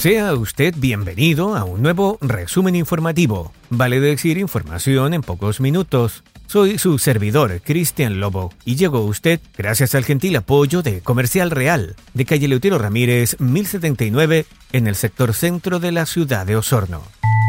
Sea usted bienvenido a un nuevo resumen informativo. Vale decir información en pocos minutos. Soy su servidor, Cristian Lobo, y llegó a usted gracias al gentil apoyo de Comercial Real, de calle Eleuterio Ramírez, 1079, en el sector centro de la ciudad de Osorno.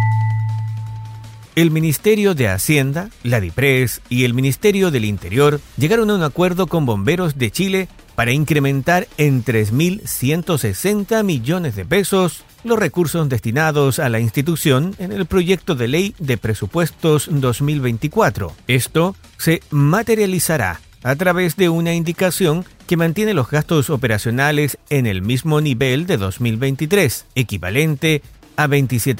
El Ministerio de Hacienda, la DIPRES y el Ministerio del Interior llegaron a un acuerdo con Bomberos de Chile para incrementar en 3.160 millones de pesos los recursos destinados a la institución en el proyecto de ley de presupuestos 2024. Esto se materializará a través de una indicación que mantiene los gastos operacionales en el mismo nivel de 2023, equivalente a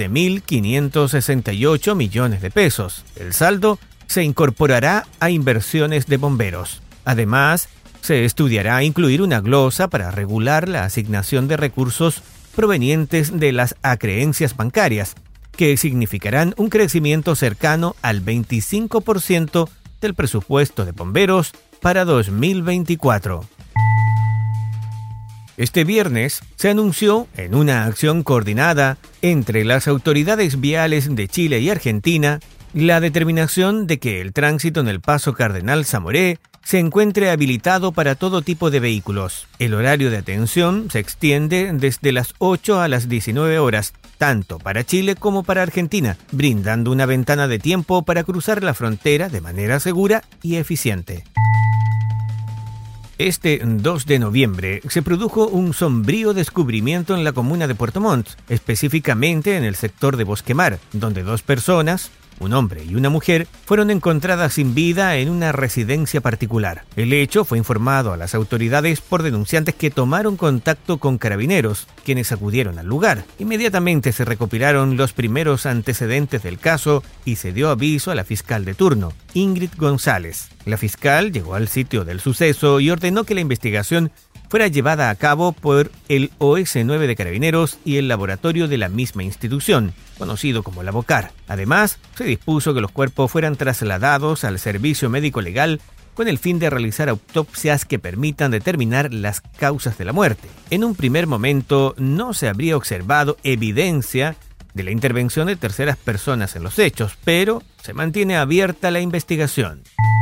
27.568 millones de pesos. El saldo se incorporará a inversiones de bomberos. Además, se estudiará incluir una glosa para regular la asignación de recursos provenientes de las acreencias bancarias, que significarán un crecimiento cercano al 25% del presupuesto de bomberos para 2024. Este viernes se anunció en una acción coordinada entre las autoridades viales de Chile y Argentina la determinación de que el tránsito en el Paso Cardenal Zamoré se encuentre habilitado para todo tipo de vehículos. El horario de atención se extiende desde las 8 a las 19 horas, tanto para Chile como para Argentina, brindando una ventana de tiempo para cruzar la frontera de manera segura y eficiente. Este 2 de noviembre se produjo un sombrío descubrimiento en la comuna de Puerto Montt, específicamente en el sector de Bosquemar, donde dos personas, un hombre y una mujer, fueron encontradas sin vida en una residencia particular. El hecho fue informado a las autoridades por denunciantes que tomaron contacto con carabineros, quienes acudieron al lugar. Inmediatamente se recopilaron los primeros antecedentes del caso y se dio aviso a la fiscal de turno, Ingrid González. La fiscal llegó al sitio del suceso y ordenó que la investigación fuera llevada a cabo por el OS9 de Carabineros y el laboratorio de la misma institución, conocido como la BOCAR. Además, se dispuso que los cuerpos fueran trasladados al servicio médico legal con el fin de realizar autopsias que permitan determinar las causas de la muerte. En un primer momento, no se habría observado evidencia de la intervención de terceras personas en los hechos, pero se mantiene abierta la investigación.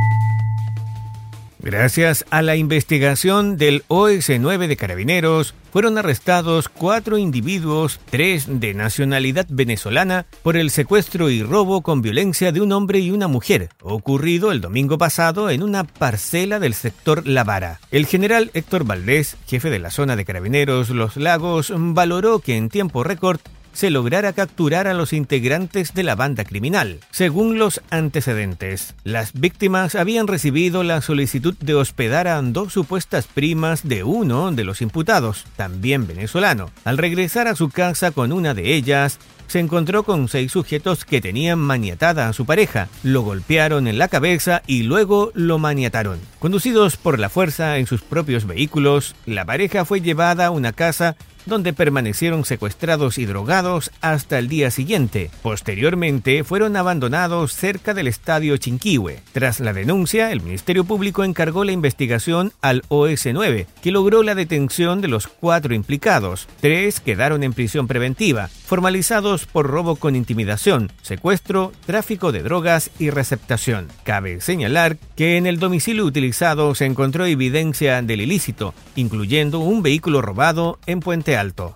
Gracias a la investigación del OS9 de Carabineros, fueron arrestados 4 individuos, 3 de nacionalidad venezolana, por el secuestro y robo con violencia de un hombre y una mujer, ocurrido el domingo pasado en una parcela del sector La Vara. El general Héctor Valdés, jefe de la zona de Carabineros Los Lagos, valoró que en tiempo récord se lograra capturar a los integrantes de la banda criminal. Según los antecedentes, las víctimas habían recibido la solicitud de hospedar a 2 supuestas primas de uno de los imputados, también venezolano. Al regresar a su casa con una de ellas, se encontró con 6 sujetos que tenían maniatada a su pareja, lo golpearon en la cabeza y luego lo maniataron. Conducidos por la fuerza en sus propios vehículos, la pareja fue llevada a una casa donde permanecieron secuestrados y drogados hasta el día siguiente. Posteriormente, fueron abandonados cerca del Estadio Chinquihue. Tras la denuncia, el Ministerio Público encargó la investigación al OS9, que logró la detención de los 4 implicados. 3 quedaron en prisión preventiva, formalizados por robo con intimidación, secuestro, tráfico de drogas y receptación. Cabe señalar que en el domicilio utilizado se encontró evidencia del ilícito, incluyendo un vehículo robado en Puente Alto.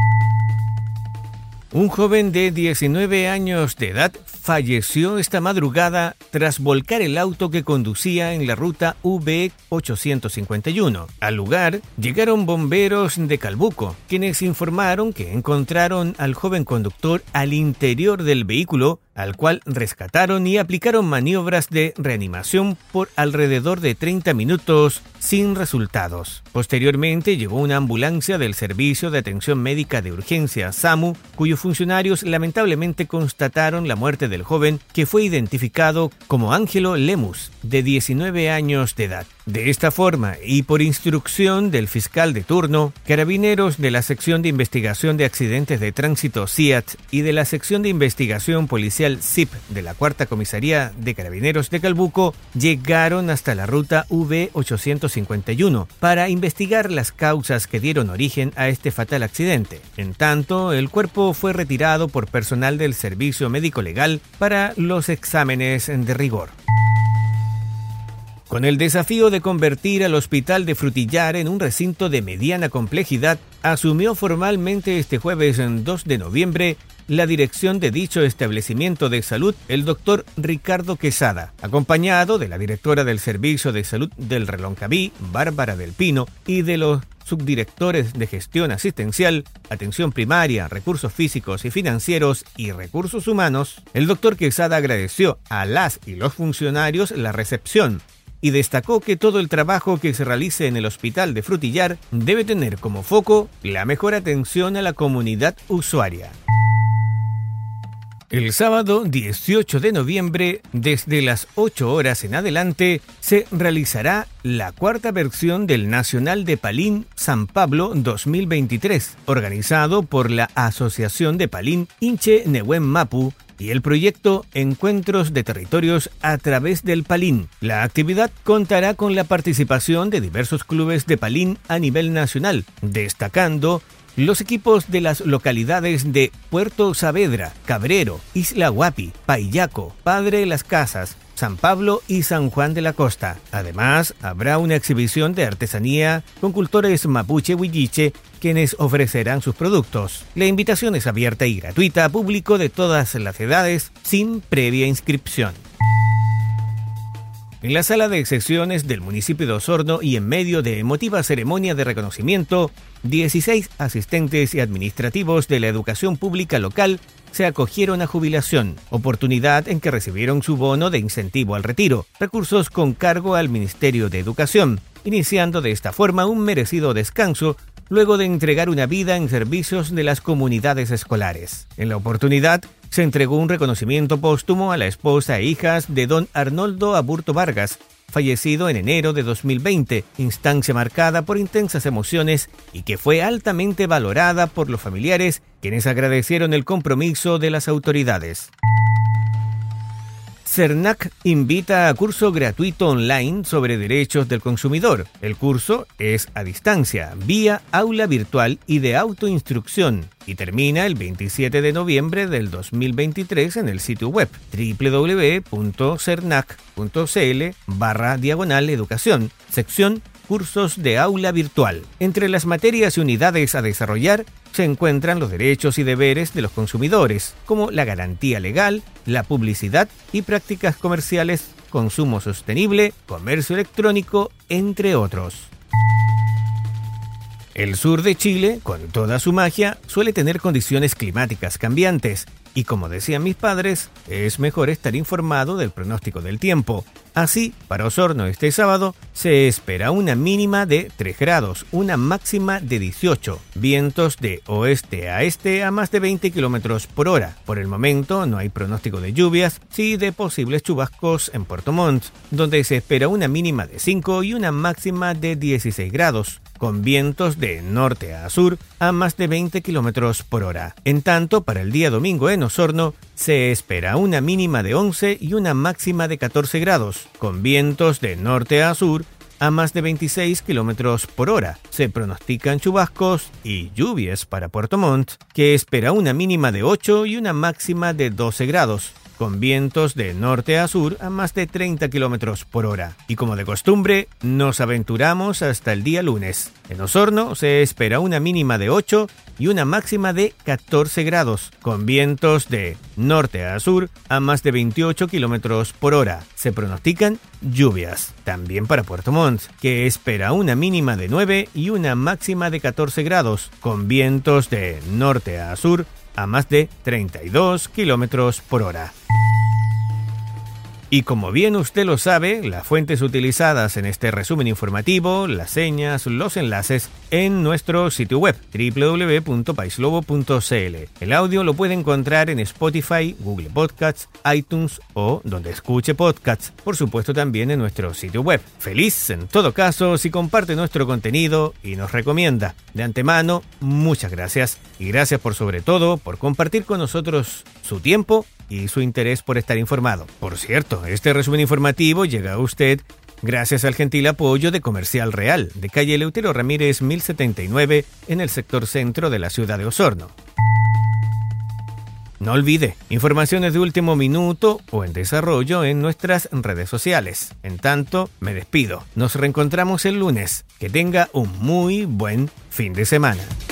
Un joven de 19 años de edad falleció esta madrugada tras volcar el auto que conducía en la ruta VE 851. Al lugar llegaron bomberos de Calbuco, quienes informaron que encontraron al joven conductor al interior del vehículo, al cual rescataron y aplicaron maniobras de reanimación por alrededor de 30 minutos sin resultados. Posteriormente llegó una ambulancia del Servicio de Atención Médica de Urgencia SAMU, cuyos funcionarios lamentablemente constataron la muerte del joven, que fue identificado como Ángelo Lemus, de 19 años de edad. De esta forma, y por instrucción del fiscal de turno, Carabineros de la Sección de Investigación de Accidentes de Tránsito CIAT y de la Sección de Investigación Policial policial CIP de la Cuarta Comisaría de Carabineros de Calbuco llegaron hasta la ruta V851 para investigar las causas que dieron origen a este fatal accidente. En tanto, el cuerpo fue retirado por personal del Servicio Médico Legal para los exámenes de rigor. Con el desafío de convertir al Hospital de Frutillar en un recinto de mediana complejidad, asumió formalmente este jueves 2 de noviembre la dirección de dicho establecimiento de salud el doctor Ricardo Quesada, acompañado de la directora del Servicio de Salud del Reloncaví, Bárbara del Pino, y de los subdirectores de Gestión Asistencial, Atención Primaria, Recursos Físicos y Financieros y Recursos Humanos. El doctor Quesada agradeció a las y los funcionarios la recepción y destacó que todo el trabajo que se realice en el Hospital de Frutillar debe tener como foco la mejor atención a la comunidad usuaria. El sábado 18 de noviembre, desde las 8 horas en adelante, se realizará la cuarta versión del Nacional de Palín San Pablo 2023, organizado por la Asociación de Palín Inche Nehuen Mapu y el proyecto Encuentros de Territorios a través del Palín. La actividad contará con la participación de diversos clubes de Palín a nivel nacional, destacando los equipos de las localidades de Puerto Saavedra, Cabrero, Isla Huapi, Payaco, Padre Las Casas, San Pablo y San Juan de la Costa. Además, habrá una exhibición de artesanía con cultores mapuche huilliche, quienes ofrecerán sus productos. La invitación es abierta y gratuita a público de todas las edades, sin previa inscripción. En la sala de sesiones del municipio de Osorno y en medio de emotiva ceremonia de reconocimiento, 16 asistentes y administrativos de la educación pública local se acogieron a jubilación, oportunidad en que recibieron su bono de incentivo al retiro, recursos con cargo al Ministerio de Educación, iniciando de esta forma un merecido descanso luego de entregar una vida en servicios de las comunidades escolares. En la oportunidad, se entregó un reconocimiento póstumo a la esposa e hijas de don Arnoldo Aburto Vargas, fallecido en enero de 2020, instancia marcada por intensas emociones y que fue altamente valorada por los familiares, quienes agradecieron el compromiso de las autoridades. CERNAC invita a curso gratuito online sobre derechos del consumidor. El curso es a distancia, vía aula virtual y de autoinstrucción, y termina el 27 de noviembre del 2023 en el sitio web www.cernac.cl/educación, sección Cursos de aula virtual. Entre las materias y unidades a desarrollar se encuentran los derechos y deberes de los consumidores, como la garantía legal, la publicidad y prácticas comerciales, consumo sostenible, comercio electrónico, entre otros. El sur de Chile, con toda su magia, suele tener condiciones climáticas cambiantes, y como decían mis padres, es mejor estar informado del pronóstico del tiempo. Así, para Osorno este sábado, se espera una mínima de 3 grados, una máxima de 18, vientos de oeste a este a más de 20 kilómetros por hora. Por el momento no hay pronóstico de lluvias, sí de posibles chubascos en Puerto Montt, donde se espera una mínima de 5 y una máxima de 16 grados, con vientos de norte a sur a más de 20 kilómetros por hora. En tanto, para el día domingo en Osorno, se espera una mínima de 11 y una máxima de 14 grados, con vientos de norte a sur a más de 26 kilómetros por hora. Se pronostican chubascos y lluvias para Puerto Montt, que espera una mínima de 8 y una máxima de 12 grados, con vientos de norte a sur a más de 30 kilómetros por hora. Y como de costumbre, nos aventuramos hasta el día lunes. En Osorno se espera una mínima de 8 y una máxima de 14 grados, con vientos de norte a sur a más de 28 kilómetros por hora. Se pronostican lluvias. También para Puerto Montt, que espera una mínima de 9 y una máxima de 14 grados, con vientos de norte a sur a más de 32 kilómetros por hora. Y como bien usted lo sabe, las fuentes utilizadas en este resumen informativo, las señas, los enlaces en nuestro sitio web www.paislobo.cl. El audio lo puede encontrar en Spotify, Google Podcasts, iTunes o donde escuche podcasts. Por supuesto también en nuestro sitio web. Feliz en todo caso si comparte nuestro contenido y nos recomienda. De antemano, muchas gracias. Y gracias por sobre todo por compartir con nosotros su tiempo y su interés por estar informado. Por cierto, este resumen informativo llega a usted gracias al gentil apoyo de Comercial Real, de calle Eleuterio Ramírez 1079, en el sector centro de la ciudad de Osorno. No olvide, informaciones de último minuto o en desarrollo en nuestras redes sociales. En tanto, me despido. Nos reencontramos el lunes. Que tenga un muy buen fin de semana.